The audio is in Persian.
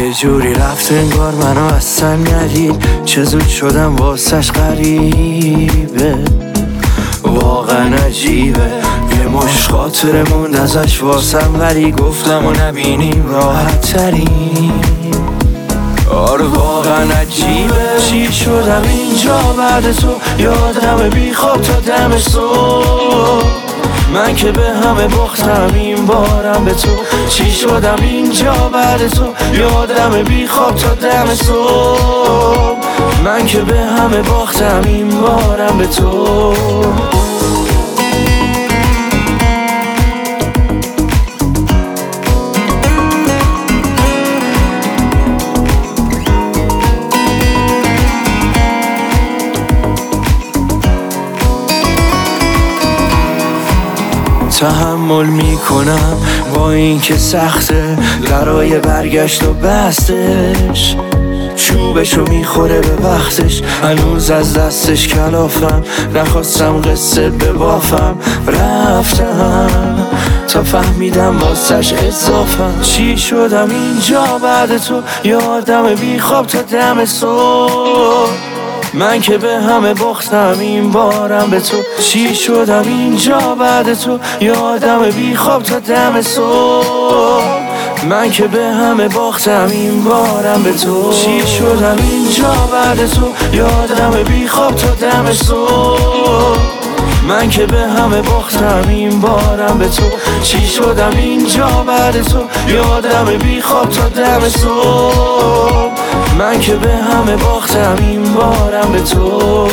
یه جوری رفت انگار منو اصلا ندید، چه زود شدم واسش غریبه، واقعا عجیبه. یه مش خاطره موند ازش واسم، ولی گفتم و نبینیم راحت تریم. آره واقعا عجیبه، چی شدم اینجا بعد تو، یادم بی خواب تا دم صبح. من که به همه باختم این بارم به تو، چی شدم اینجا بعد تو، یادم بی خواب تا دم صبح. من که به همه باختم این بارم به تو. تحمل میکنم با این که سخته، درای برگشت و بستش، چوبشو میخوره به وقتش، هنوز از دستش کلافم، نخواستم قصه ببافم، رفتم تا فهمیدم واسش اضافم. چی شدم اینجا بعد تو، یادم بی خواب تا دم صبح. من که به همه باختم این بارم به تو، چی شدم اینجا بعد تو، یادم بی خواب تا دم صبح. من که به همه باختم این بارم به تو، چی شدم اینجا بعد تو، یادم بی خواب تا دم صبح. من که به همه باختم این بارم به تو، چی شدم اینجا بعد تو، یادم بی خواب تا دم صبح. من که به همه باختم این بارم به تو.